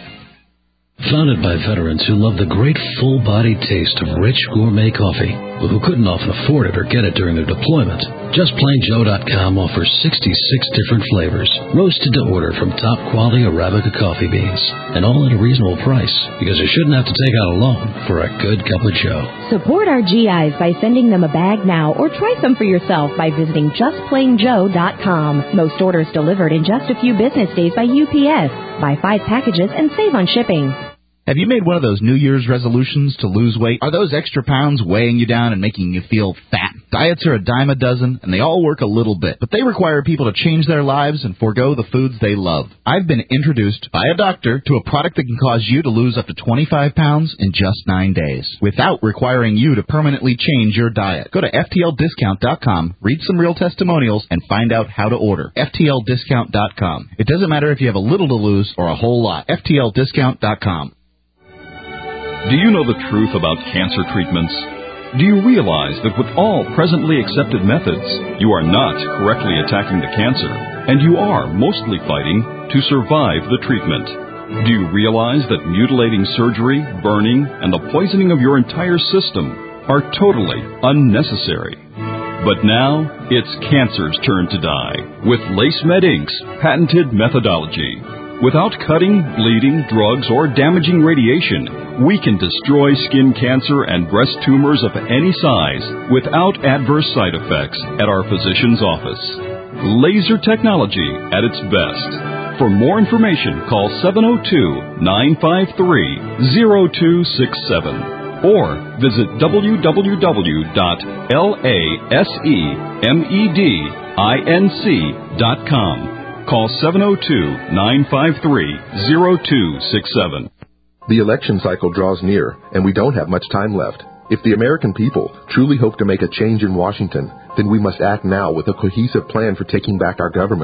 Founded by veterans who love the great full-bodied taste of rich gourmet coffee, but who couldn't often afford it or get it during their deployment, just plain joe dot com offers sixty-six different flavors, roasted to order from top-quality Arabica coffee beans, and all at a reasonable price, because you shouldn't have to take out a loan for a good cup of joe. Support our G Is by sending them a bag now, or try some for yourself by visiting just plain joe dot com. Most orders delivered in just a few business days by U P S. Buy five packages and save on shipping. Have you made one of those New Year's resolutions to lose weight? Are those extra pounds weighing you down and making you feel fat? Diets are a dime a dozen, and they all work a little bit, but they require people to change their lives and forego the foods they love. I've been introduced by a doctor to a product that can cause you to lose up to twenty-five pounds in just nine days, without requiring you to permanently change your diet. Go to F T L discount dot com, read some real testimonials, and find out how to order. F T L discount dot com. It doesn't matter if you have a little to lose or a whole lot. F T L discount dot com. Do you know the truth about cancer treatments? Do you realize that with all presently accepted methods, you are not correctly attacking the cancer, and you are mostly fighting to survive the treatment? Do you realize that mutilating surgery, burning, and the poisoning of your entire system are totally unnecessary? But now, it's cancer's turn to die with LaceMed Incorporated's patented methodology. Without cutting, bleeding, drugs, or damaging radiation, we can destroy skin cancer and breast tumors of any size without adverse side effects at our physician's office. Laser technology at its best. For more information, call seven oh two, nine five three, oh two six seven or visit w w w dot lasemedinc dot com. Call seven oh two, nine five three, oh two six seven. The election cycle draws near, and we don't have much time left. If the American people truly hope to make a change in Washington, then we must act now with a cohesive plan for taking back our government.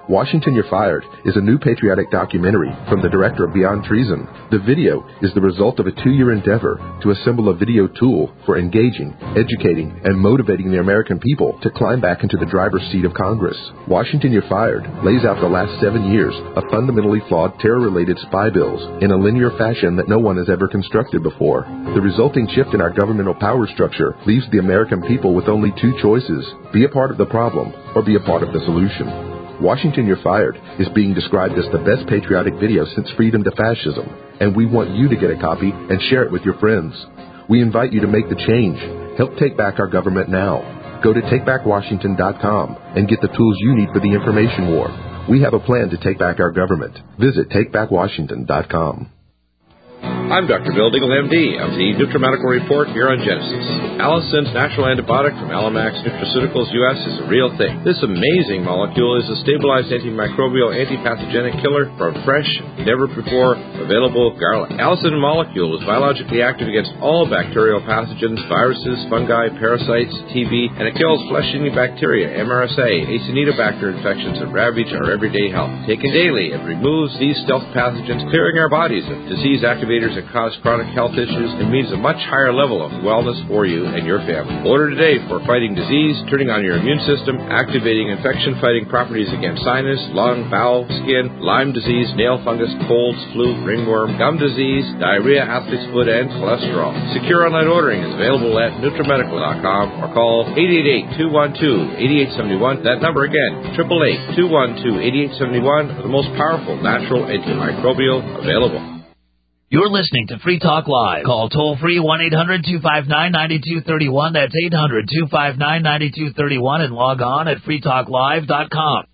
Washington, You're Fired is a new patriotic documentary from the director of Beyond Treason. The video is the result of a two-year endeavor to assemble a video tool for engaging, educating, and motivating the American people to climb back into the driver's seat of Congress. Washington, You're Fired lays out the last seven years of fundamentally flawed terror-related spy bills in a linear fashion that no one has ever constructed before. The resulting shift in our governmental power structure leaves the American people with only two choices: be a part of the problem or be a part of the solution. Washington, You're Fired is being described as the best patriotic video since Freedom to Fascism, and we want you to get a copy and share it with your friends. We invite you to make the change. Help take back our government now. Go to take back washington dot com and get the tools you need for the information war. We have a plan to take back our government. Visit take back washington dot com. I'm Doctor Bill Diggle, M D, of the NutriMedical Report here on Genesis. Allison's natural antibiotic from Alamax Nutraceuticals U S is a real thing. This amazing molecule is a stabilized antimicrobial, antipathogenic killer from fresh, never-before available garlic. Allison molecule is biologically active against all bacterial pathogens, viruses, fungi, parasites, T B, and it kills flesh-eating bacteria, M R S A, Acinetobacter infections that ravage our everyday health. Taken daily, it removes these stealth pathogens, clearing our bodies of disease activators that cause chronic health issues and means a much higher level of wellness for you and your family. Order today for fighting disease, turning on your immune system, activating infection-fighting properties against sinus, lung, bowel, skin, Lyme disease, nail fungus, colds, flu, ringworm, gum disease, diarrhea, athlete's foot, and cholesterol. Secure online ordering is available at NutriMedical dot com or call eight eight eight, two one two, eight eight seven one. That number again, eight eight eight, two one two, eight eight seven one, the most powerful natural antimicrobial available. You're listening to Free Talk Live. Call toll-free one eight hundred two five nine nine two three one. That's eight hundred two five nine nine two three one. And log on at free talk live dot com.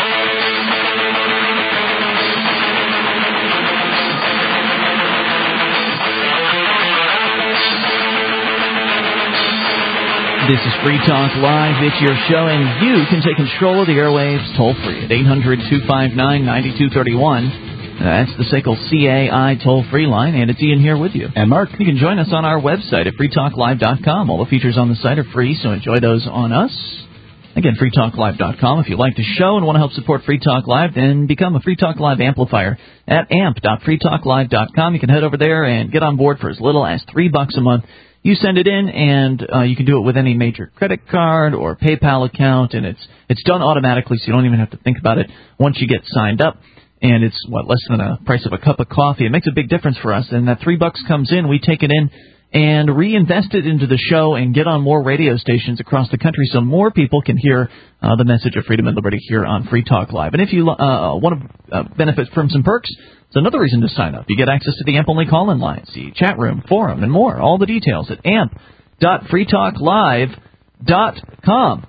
This is Free Talk Live. It's your show, and you can take control of the airwaves toll-free at eight hundred two five nine nine two three one. That's the S A C L C A I toll-free line, and it's Ian here with you. And Mark. You can join us on our website at free talk live dot com. All the features on the site are free, so enjoy those on us. Again, free talk live dot com. If you like the show and want to help support Free Talk Live, then become a Free Talk Live amplifier at amp dot free talk live dot com. You can head over there and get on board for as little as three bucks a month. You send it in, and uh, you can do it with any major credit card or PayPal account, and it's it's done automatically, so you don't even have to think about it once you get signed up. And it's, what, less than the price of a cup of coffee. It makes a big difference for us. And that three bucks comes in, we take it in and reinvest it into the show and get on more radio stations across the country so more people can hear uh, the message of freedom and liberty here on Free Talk Live. And if you uh, want to uh, benefit from some perks, it's another reason to sign up. You get access to the AMP-only call-in lines, the chat room, forum, and more. All the details at amp dot free talk live dot com.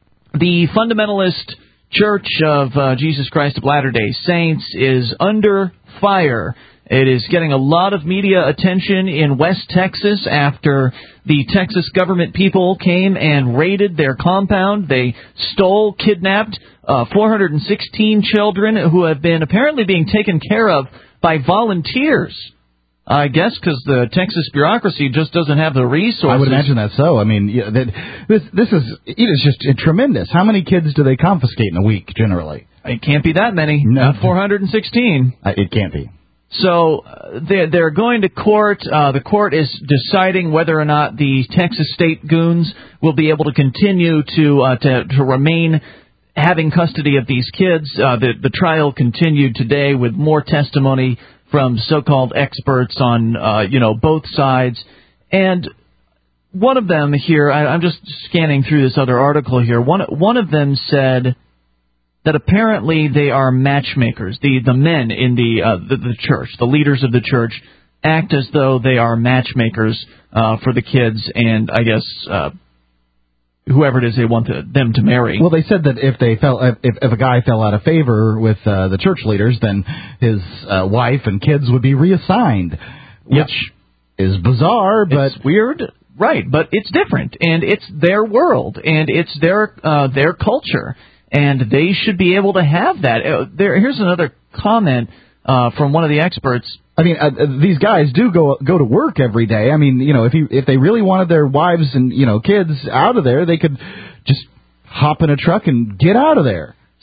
The fundamentalist Church of uh, Jesus Christ of Latter-day Saints is under fire. It is getting a lot of media attention in West Texas after the Texas government people came and raided their compound. They stole, kidnapped uh, four hundred sixteen children who have been apparently being taken care of by volunteers. I guess because the Texas bureaucracy just doesn't have the resources. I would imagine that so. I mean, yeah, that, this this is it is just tremendous. How many kids do they confiscate in a week generally? It can't be that many. No. Not four hundred sixteen. Uh, it can't be. So uh, they're, they're going to court. Uh, the court is deciding whether or not the Texas state goons will be able to continue to uh, to, to remain having custody of these kids. Uh, the, the trial continued today with more testimony from so-called experts on, uh, you know, both sides. And one of them here, I, I'm just scanning through this other article here, one one of them said that apparently they are matchmakers. The, the men in the, uh, the, the church, the leaders of the church, act as though they are matchmakers uh, for the kids and, I guess, uh, whoever it is they want to, them to marry. Well, they said that if they fell, if, if a guy fell out of favor with uh, the church leaders, then his uh, wife and kids would be reassigned, which yep. is bizarre, but it's weird, right? But it's different, and it's their world, and it's their uh, their culture, and they should be able to have that. Uh, there, here's another comment uh, from one of the experts. I mean, uh, these guys do go go to work every day. I mean, you know, if you if they really wanted their wives and, you know, kids out of there, they could just hop in a truck and get out of there.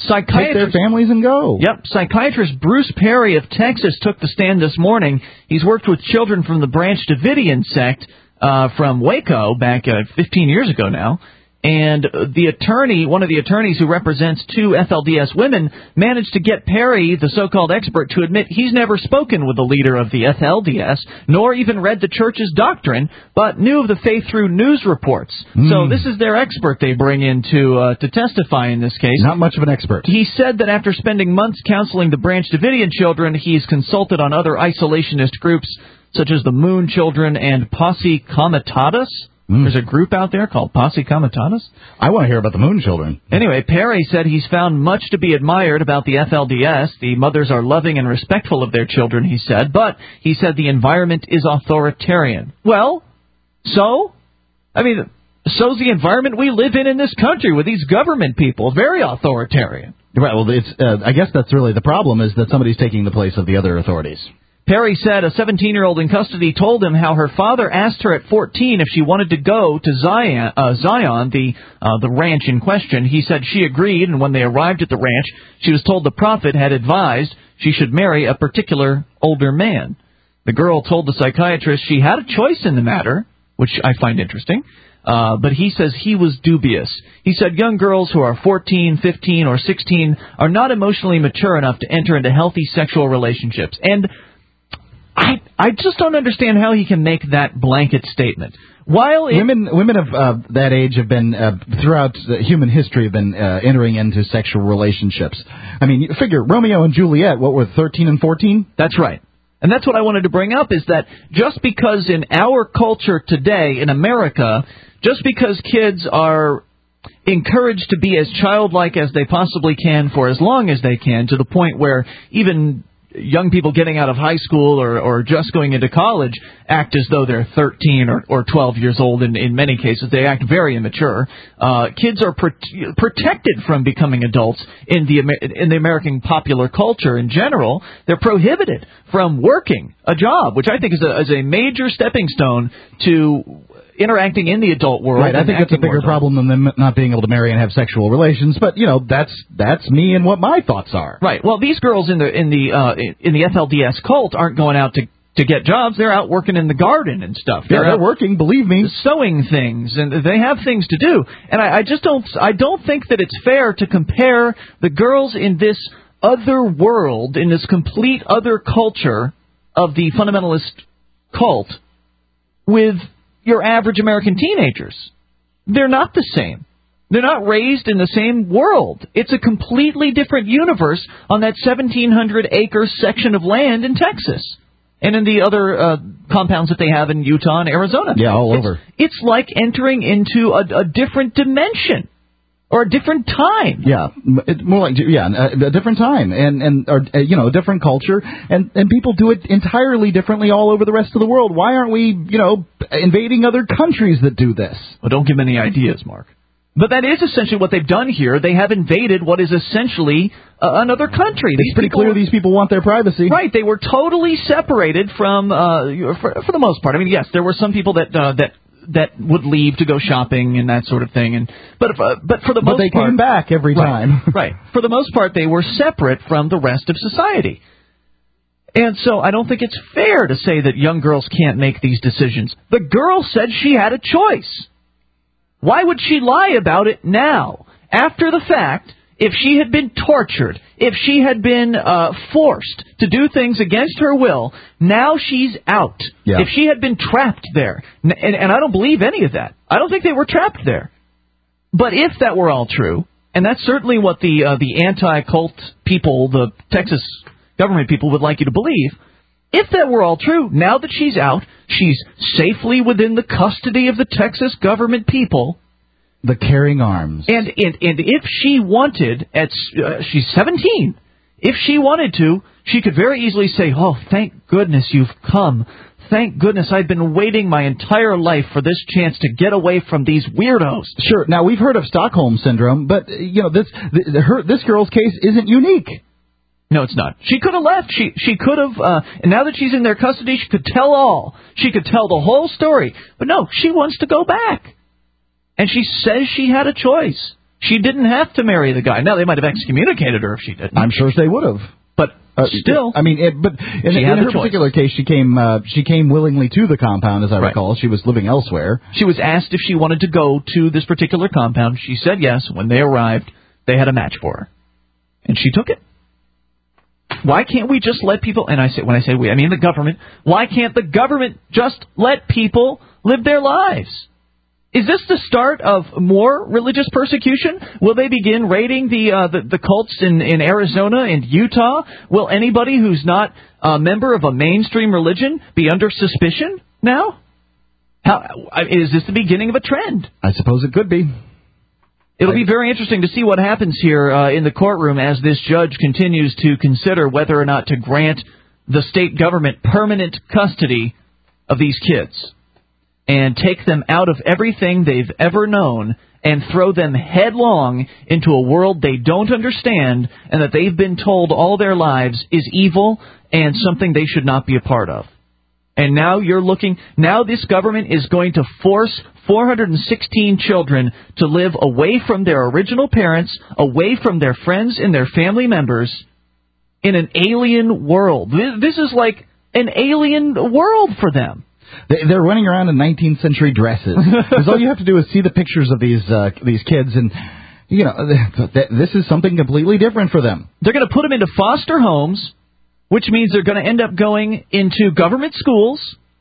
Psychiatrist, take their families and go. Yep. Psychiatrist Bruce Perry of Texas took the stand this morning. He's worked with children from the Branch Davidian sect uh, from Waco back uh, fifteen years ago now. And the attorney, one of the attorneys who represents two F L D S women, managed to get Perry, the so-called expert, to admit he's never spoken with the leader of the F L D S, nor even read the church's doctrine, but knew of the faith through news reports. Mm. So this is their expert they bring in to, uh, to testify in this case. Not much of an expert. He said that after spending months counseling the Branch Davidian children, he's consulted on other isolationist groups, such as the Moon Children and Posse Comitatus. Mm. There's a group out there called Posse Comitatus. I want to hear about the Moon Children. Anyway, Perry said he's found much to be admired about the F L D S. The mothers are loving and respectful of their children, he said, but he said the environment is authoritarian. Well, so? I mean, so's the environment we live in in this country with these government people. Very authoritarian. Right, well, it's, uh, I guess that's really the problem, is that somebody's taking the place of the other authorities. Perry said a seventeen-year-old in custody told him how her father asked her at fourteen if she wanted to go to Zion, uh, Zion the uh, the ranch in question. He said she agreed, and when they arrived at the ranch, she was told the prophet had advised she should marry a particular older man. The girl told the psychiatrist she had a choice in the matter, which I find interesting, uh, but he says he was dubious. He said young girls who are fourteen, fifteen, or sixteen are not emotionally mature enough to enter into healthy sexual relationships, and I I just don't understand how he can make that blanket statement. While it, women women of uh, that age have been uh, throughout human history have been uh, entering into sexual relationships. I mean, you figure Romeo and Juliet, what were thirteen and fourteen? That's right. And that's what I wanted to bring up, is that just because in our culture today in America, just because kids are encouraged to be as childlike as they possibly can for as long as they can, to the point where even young people getting out of high school or, or just going into college act as though they're thirteen or, or twelve years old. In, in many cases, they act very immature. Uh, kids are pro- protected from becoming adults in the in the American popular culture in general. They're prohibited from working a job, which I think is a, is a major stepping stone to interacting in the adult world. Right, I think that's a bigger problem than them not being able to marry and have sexual relations. But you know, that's that's me and what my thoughts are. Right. Well, these girls in the in the uh, in the F L D S cult aren't going out to to get jobs. They're out working in the garden and stuff. They're, they're they're working, believe me, sewing things, and they have things to do. And I, I just don't I don't think that it's fair to compare the girls in this other world, in this complete other culture of the fundamentalist cult, with your average American teenagers. They're not the same. They're not raised in the same world. It's a completely different universe on that seventeen hundred acre section of land in Texas and in the other uh, compounds that they have in Utah and Arizona. Yeah, all it's, over. It's like entering into a, a different dimension or a different time. Yeah, it, more like yeah, a, a different time and and or, uh, you know, a different culture, and and people do it entirely differently all over the rest of the world. Why aren't we, you know, invading other countries that do this? Well, don't give them any ideas, Mark. But that is essentially what they've done here. They have invaded what is essentially uh, another country. It's pretty clear these people want their privacy. Right. They were totally separated from, uh, for, for the most part. I mean, yes, there were some people that uh, that that would leave to go shopping and that sort of thing. And but if, uh, but for the but most they part, came back every time. Right, right. For the most part, they were separate from the rest of society. And so I don't think it's fair to say that young girls can't make these decisions. The girl said she had a choice. Why would she lie about it now? After the fact, if she had been tortured, if she had been uh, forced to do things against her will, now she's out. Yeah. If she had been trapped there, and, and I don't believe any of that. I don't think they were trapped there. But if that were all true, and that's certainly what the uh, the anti-cult people, the Texas government people would like you to believe, if that were all true, now that she's out, she's safely within the custody of the Texas government people. The caring arms. And and, and if she wanted, at uh, she's seventeen, if she wanted to, she could very easily say, oh, thank goodness you've come. Thank goodness I've been waiting my entire life for this chance to get away from these weirdos. Sure. Now, we've heard of Stockholm Syndrome, but, you know, this the, her, this girl's case isn't unique. No, it's not. She could have left. She she could have, uh, and now that she's in their custody, she could tell all. She could tell the whole story. But no, she wants to go back. And she says she had a choice. She didn't have to marry the guy. Now, they might have excommunicated her if she didn't. I'm sure they would have. But uh, still, I mean, it, but in, in her choice. particular case, she came uh, she came willingly to the compound, as I right. recall. She was living elsewhere. She was asked if she wanted to go to this particular compound. She said yes. When they arrived, they had a match for her, and she took it. Why can't we just let people? And I say when I say we, I mean the government. Why can't the government just let people live their lives? Is this the start of more religious persecution? Will they begin raiding the uh, the, the cults in, in Arizona and Utah? Will anybody who's not a member of a mainstream religion be under suspicion now? How is this the beginning of a trend? I suppose it could be. It'll be very interesting to see what happens here uh, in the courtroom as this judge continues to consider whether or not to grant the state government permanent custody of these kids and take them out of everything they've ever known and throw them headlong into a world they don't understand and that they've been told all their lives is evil and something they should not be a part of. And now you're looking, now this government is going to force four hundred sixteen children to live away from their original parents, away from their friends and their family members in an alien world. This is like an alien world for them. They're running around in nineteenth century dresses. Because all you have to do is see the pictures of these uh, these kids, and you know this is something completely different for them. They're going to put them into foster homes, which means they're going to end up going into government schools.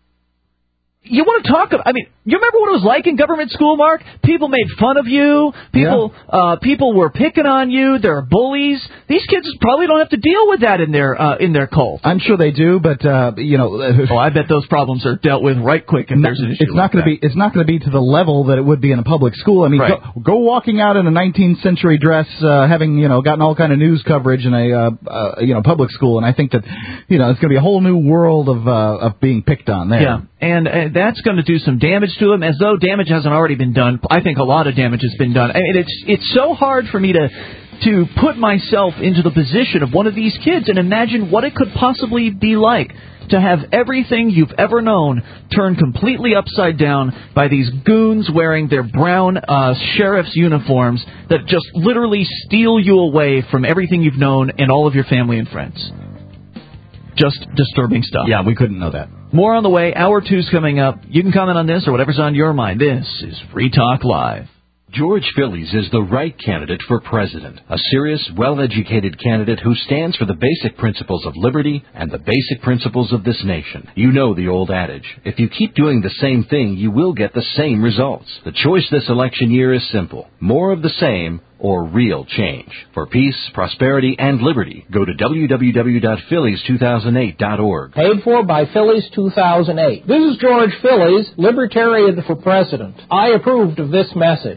You want to talk? I mean, you remember what it was like in government school, Mark? People made fun of you. People, yeah. uh, people were picking on you. There are bullies. These kids probably don't have to deal with that in their uh, in their cult. I'm sure they do, but uh, you know. oh, I bet those problems are dealt with right quick if no, there's an issue. It's not like going to be. It's not going to be to the level that it would be in a public school. I mean, right. go, go walking out in a nineteenth century dress, uh, having you know gotten all kind of news coverage in a uh, uh, you know public school, and I think that you know it's going to be a whole new world of uh, of being picked on there. Yeah, and uh, that's going to do some damage to them, as though damage hasn't already been done. I think a lot of damage has been done. I mean, it's it's so hard for me to to put myself into the position of one of these kids and imagine what it could possibly be like to have everything you've ever known turned completely upside down by these goons wearing their brown uh, sheriff's uniforms that just literally steal you away from everything you've known and all of your family and friends. Just disturbing stuff. Yeah, we couldn't know that. More on the way. Hour two's coming up. You can comment on this or whatever's on your mind. This is Free Talk Live. George Phillies is the right candidate for president. A serious, well-educated candidate who stands for the basic principles of liberty and the basic principles of this nation. You know the old adage, if you keep doing the same thing, you will get the same results. The choice this election year is simple. More of the same or real change. For peace, prosperity, and liberty, go to w w w dot phillies two thousand eight dot org. Paid for by Phillies two thousand eight. This is George Phillies, Libertarian for President. I approved of this message.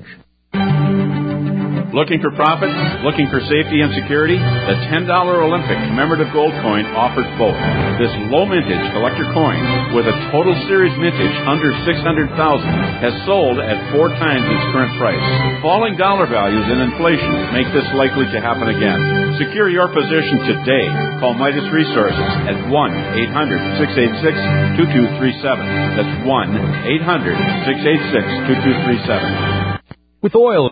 Looking for profit? Looking for safety and security? The ten dollar Olympic commemorative gold coin offers both. This low mintage collector coin, with a total series mintage under six hundred thousand dollars, has sold at four times its current price. Falling dollar values and inflation make this likely to happen again. Secure your position today. Call Midas Resources at one eight hundred six eight six two two three seven. That's one eight hundred six eight six two two three seven. With oil